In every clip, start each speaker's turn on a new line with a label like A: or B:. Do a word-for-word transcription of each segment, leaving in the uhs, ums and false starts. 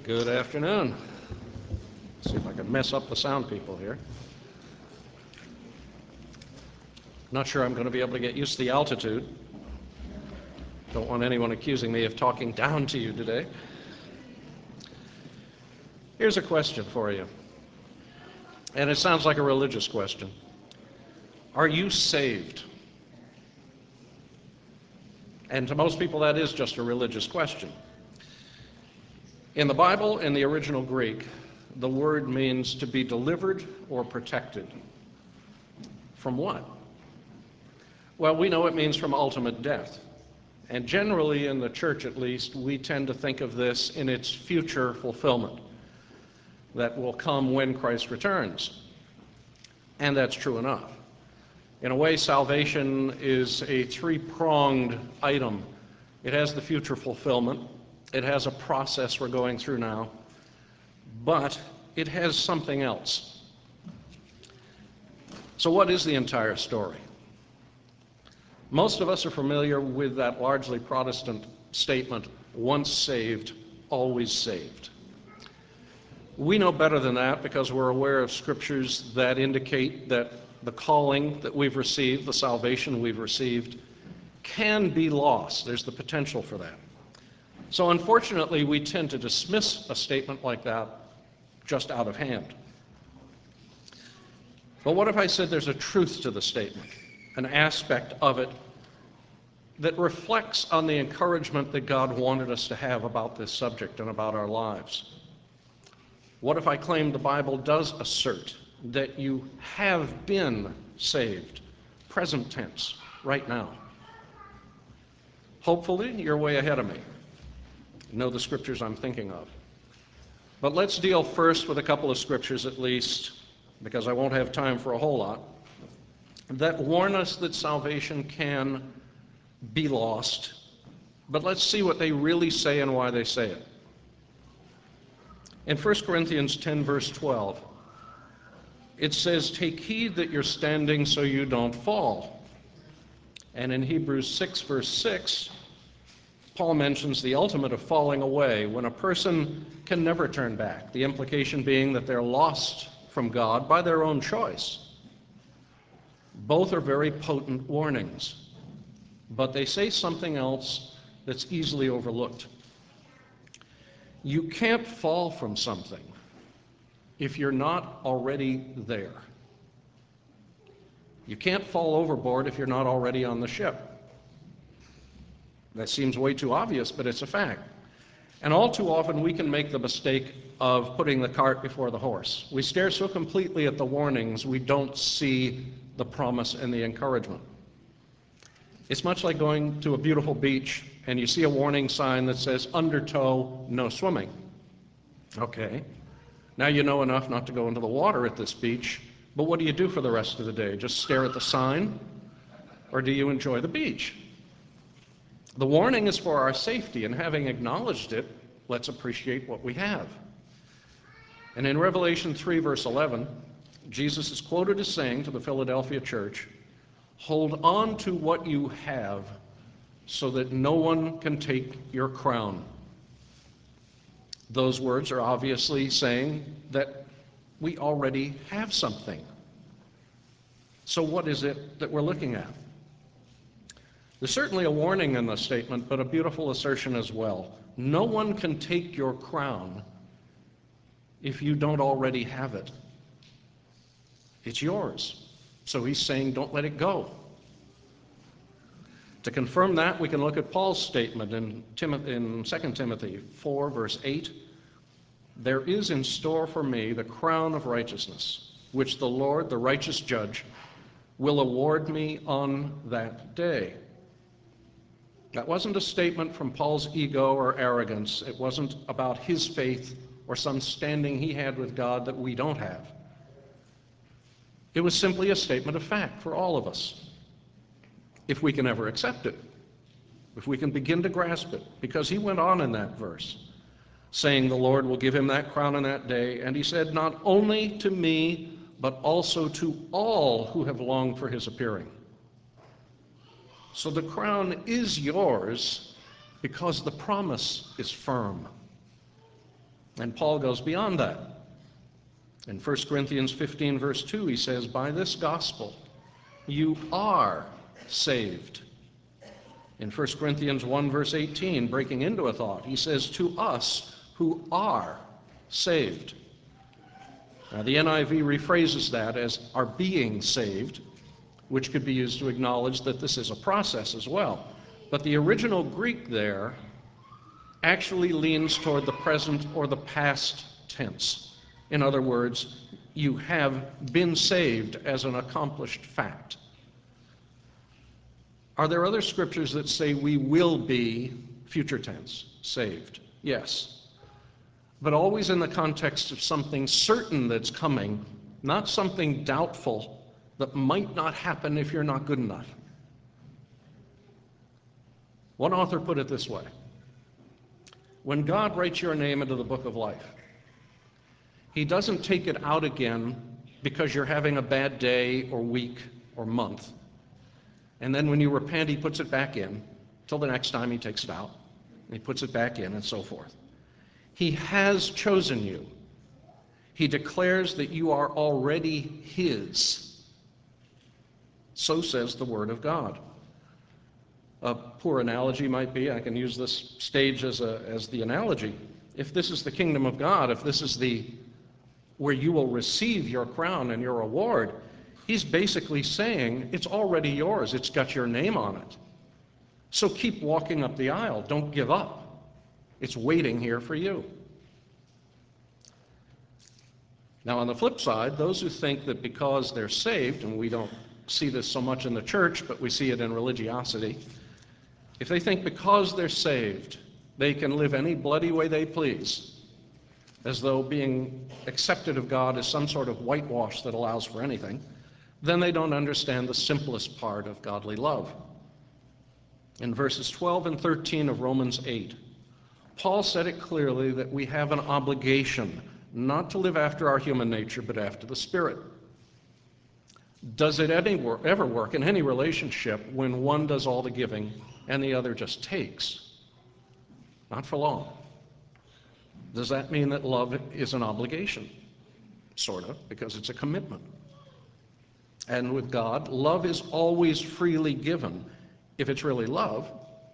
A: Good afternoon. See if I can mess up the sound people here. Not sure I'm going to be able to get used to the altitude. Don't want anyone accusing me of talking down to you today. Here's a question for you, and it sounds like a religious question. Are you saved? And to most people, that is just a religious question. In the Bible, in the original Greek, the word means to be delivered or protected. From what? Well, we know it means from ultimate death. And generally, in the church at least, we tend to think of this in its future fulfillment that will come when Christ returns. And that's true enough. In a way, salvation is a three-pronged item. It has the future fulfillment, it has a process we're going through now, but it has something else. So what is the entire story? Most of us are familiar with that largely Protestant statement, once saved, always saved. We know better than that because we're aware of scriptures that indicate that the calling that we've received, the salvation we've received, can be lost. There's the potential for that. So unfortunately, we tend to dismiss a statement like that just out of hand. But what if I said there's a truth to the statement, an aspect of it that reflects on the encouragement that God wanted us to have about this subject and about our lives? What if I claimed the Bible does assert that you have been saved, present tense, right now? Hopefully, you're way ahead of me. You know the scriptures I'm thinking of. But let's deal first with a couple of scriptures at least, because I won't have time for a whole lot, that warn us that salvation can be lost. But let's see what they really say and why they say it. In First Corinthians ten, verse twelve, it says, "Take heed that you're standing so you don't fall." And in Hebrews six, verse six, Paul mentions the ultimate of falling away, when a person can never turn back, the implication being that they're lost from God by their own choice. Both are very potent warnings, but they say something else that's easily overlooked. You can't fall from something if you're not already there. You can't fall overboard if you're not already on the ship. That seems way too obvious, but it's a fact. And all too often we can make the mistake of putting the cart before the horse. We stare so completely at the warnings, we don't see the promise and the encouragement. It's much like going to a beautiful beach and you see a warning sign that says, "Undertow, no swimming." Okay, now you know enough not to go into the water at this beach, but what do you do for the rest of the day? Just stare at the sign? Or do you enjoy the beach? The warning is for our safety, and having acknowledged it, let's appreciate what we have. And in Revelation three, verse eleven, Jesus is quoted as saying to the Philadelphia church, "Hold on to what you have so that no one can take your crown." Those words are obviously saying that we already have something. So what is it that we're looking at? There's certainly a warning in the statement, but a beautiful assertion as well. No one can take your crown if you don't already have it. It's yours. So he's saying, don't let it go. To confirm that, we can look at Paul's statement in, Timothy, in Second Timothy four, verse eight. "There is in store for me the crown of righteousness, which the Lord, the righteous judge, will award me on that day." That wasn't a statement from Paul's ego or arrogance. It wasn't about his faith or some standing he had with God that we don't have. It was simply a statement of fact for all of us, if we can ever accept it, if we can begin to grasp it, because he went on in that verse, saying the Lord will give him that crown on that day, and he said, "Not only to me, but also to all who have longed for his appearing." So the crown is yours because the promise is firm. And Paul goes beyond that. In First Corinthians fifteen, verse two, he says, by this gospel you are saved. In First Corinthians one, verse eighteen, breaking into a thought, he says, to us who are saved. Now, the N I V rephrases that as are being saved, which could be used to acknowledge that this is a process as well. But the original Greek there actually leans toward the present or the past tense. In other words, you have been saved as an accomplished fact. Are there other scriptures that say we will be, future tense, saved? Yes. But always in the context of something certain that's coming, not something doubtful that might not happen if you're not good enough. One author put it this way: when God writes your name into the book of life, he doesn't take it out again because you're having a bad day or week or month. And then when you repent, he puts it back in till the next time he takes it out. And he puts it back in and so forth. He has chosen you. He declares that you are already his. So says the Word of God. A poor analogy might be, I can use this stage as, a, as the analogy. If this is the kingdom of God, if this is the where you will receive your crown and your award, he's basically saying it's already yours. It's got your name on it. So keep walking up the aisle. Don't give up. It's waiting here for you. Now, on the flip side, those who think that because they're saved, and we don't see this so much in the church, but we see it in religiosity, if they think because they're saved, they can live any bloody way they please, as though being accepted of God is some sort of whitewash that allows for anything, then they don't understand the simplest part of godly love. In verses twelve and thirteen of Romans eight, Paul said it clearly that we have an obligation not to live after our human nature, but after the Spirit. Does it any wor- ever work in any relationship when one does all the giving and the other just takes? Not for long. Does that mean that love is an obligation? Sort of, because it's a commitment. And with God, love is always freely given, if it's really love.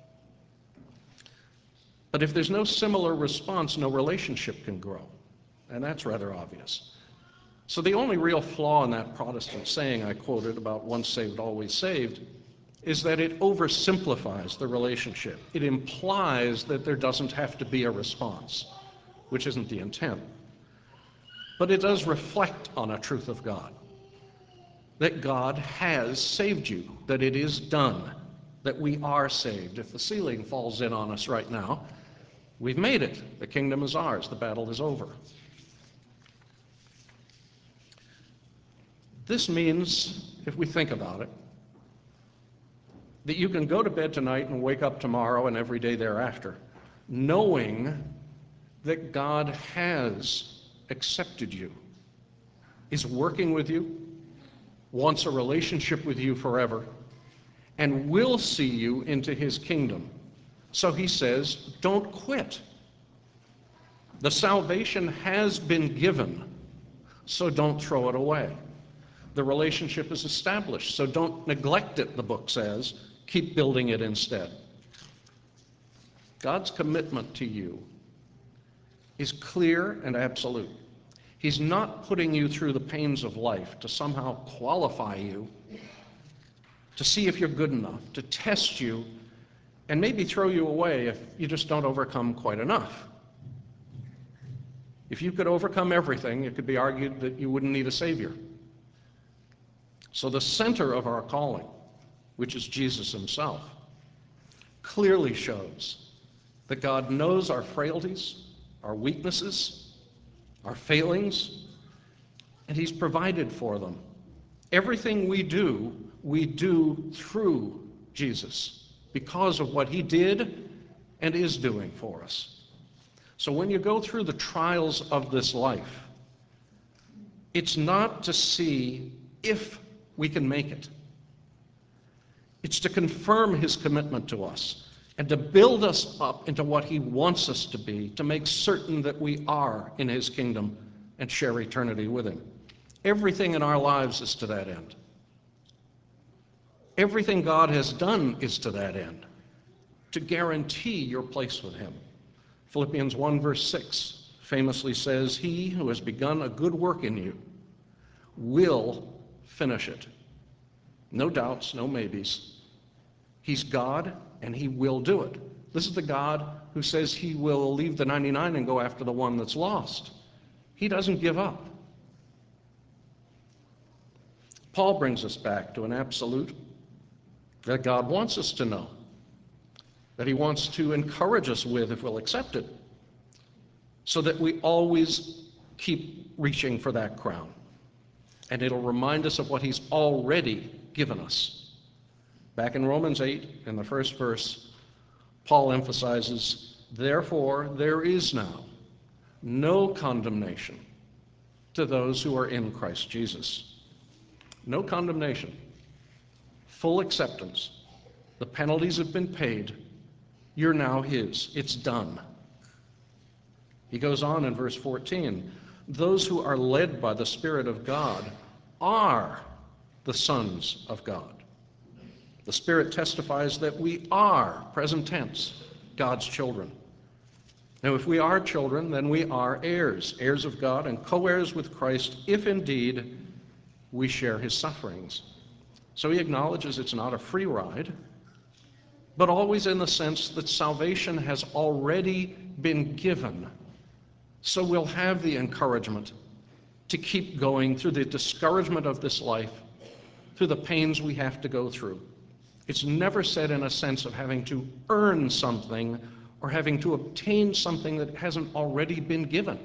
A: But if there's no similar response, no relationship can grow. And that's rather obvious. So the only real flaw in that Protestant saying I quoted about once saved, always saved, is that it oversimplifies the relationship. It implies that there doesn't have to be a response, which isn't the intent. But it does reflect on a truth of God, that God has saved you, that it is done, that we are saved. If the ceiling falls in on us right now, we've made it. The kingdom is ours. The battle is over. This means, if we think about it, that you can go to bed tonight and wake up tomorrow and every day thereafter, knowing that God has accepted you, is working with you, wants a relationship with you forever, and will see you into his kingdom. So he says, don't quit. The salvation has been given, so don't throw it away. The relationship is established, so don't neglect it, the book says. Keep building it instead. God's commitment to you is clear and absolute. He's not putting you through the pains of life to somehow qualify you, to see if you're good enough, to test you, and maybe throw you away if you just don't overcome quite enough. If you could overcome everything, it could be argued that you wouldn't need a Savior. So the center of our calling, which is Jesus himself, clearly shows that God knows our frailties, our weaknesses, our failings, and he's provided for them. Everything we do, we do through Jesus because of what he did and is doing for us. So when you go through the trials of this life, it's not to see if we can make it. It's to confirm his commitment to us. and to build us up into what he wants us to be, to make certain that we are in his kingdom and share eternity with him. Everything in our lives is to that end. Everything God has done is to that end, to guarantee your place with him. Philippians one verse six famously says, "He who has begun a good work in you will finish it." No doubts, no maybes. He's God and he will do it. This is the God who says he will leave the ninety-nine and go after the one that's lost. He doesn't give up. Paul brings us back to an absolute that God wants us to know, that he wants to encourage us with if we'll accept it, so that we always keep reaching for that crown. And it'll remind us of what he's already given us. Back in Romans eight, in the first verse, Paul emphasizes, "Therefore there is now no condemnation to those who are in Christ Jesus." No condemnation. Full acceptance. The penalties have been paid. You're now his. It's done. He goes on in verse fourteen, "Those who are led by the Spirit of God are the sons of God." The Spirit testifies that we are, present tense, God's children. Now, if we are children, then we are heirs, heirs of God and co-heirs with Christ, if indeed we share his sufferings. So he acknowledges it's not a free ride, but always in the sense that salvation has already been given. So we'll have the encouragement to keep going through the discouragement of this life, through the pains we have to go through. It's never said in a sense of having to earn something or having to obtain something that hasn't already been given.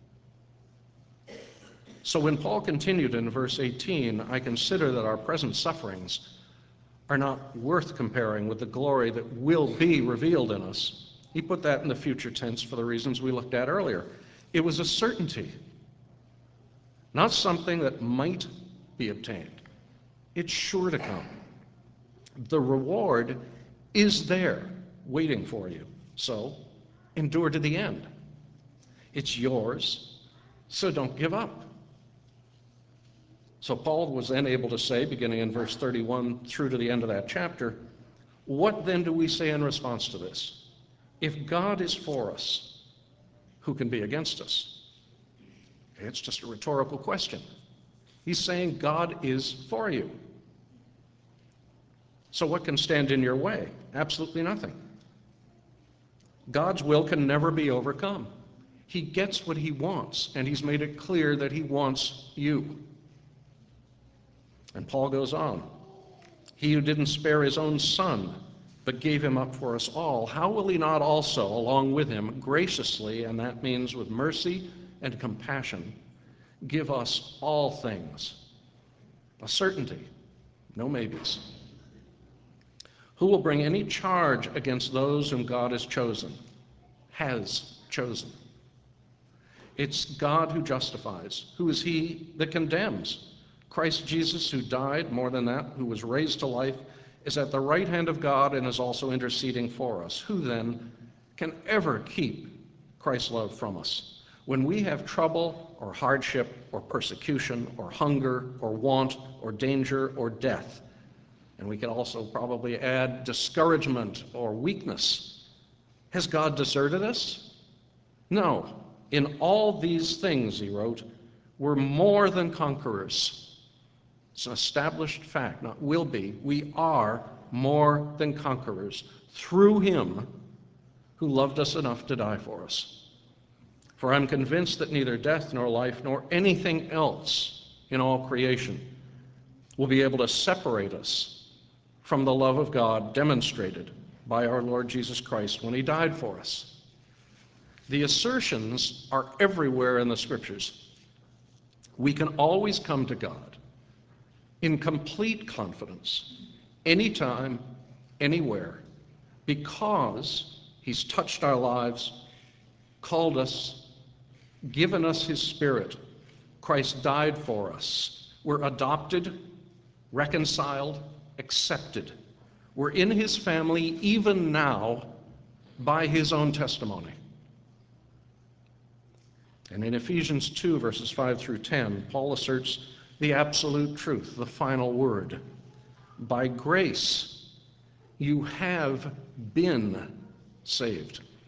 A: So when Paul continued in verse eighteen, "I consider that our present sufferings are not worth comparing with the glory that will be revealed in us," he put that in the future tense for the reasons we looked at earlier. It was a certainty, not something that might be obtained. It's sure to come. The reward is there waiting for you. So endure to the end. It's yours, so don't give up. So Paul was then able to say, beginning in verse thirty-one through to the end of that chapter, "What then do we say in response to this? If God is for us, who can be against us?" It's just a rhetorical question. He's saying God is for you. So what can stand in your way? Absolutely nothing. God's will can never be overcome. He gets what he wants, and he's made it clear that he wants you. And Paul goes on, "He who didn't spare his own son, but gave him up for us all, how will he not also, along with him, graciously," and that means with mercy and compassion, "give us all things?" A certainty, no maybes. "Who will bring any charge against those whom God has chosen?" Has chosen. It's God who justifies. Who is he that condemns? Christ Jesus, who died, more than that, who was raised to life, is at the right hand of God and is also interceding for us. Who then can ever keep Christ's love from us? When we have trouble or hardship or persecution or hunger or want or danger or death, and we can also probably add discouragement or weakness, has God deserted us? No. In all these things, he wrote, we're more than conquerors. It's an established fact, not will be. We are more than conquerors through him who loved us enough to die for us. For I'm convinced that neither death nor life nor anything else in all creation will be able to separate us from the love of God demonstrated by our Lord Jesus Christ when he died for us. The assertions are everywhere in the Scriptures. We can always come to God in complete confidence, anytime, anywhere, because he's touched our lives, called us, given us his Spirit. Christ died for us. We're adopted, reconciled, accepted. We're in his family even now by his own testimony. And in Ephesians two, verses five through ten, Paul asserts the absolute truth, the final word. By grace, you have been saved.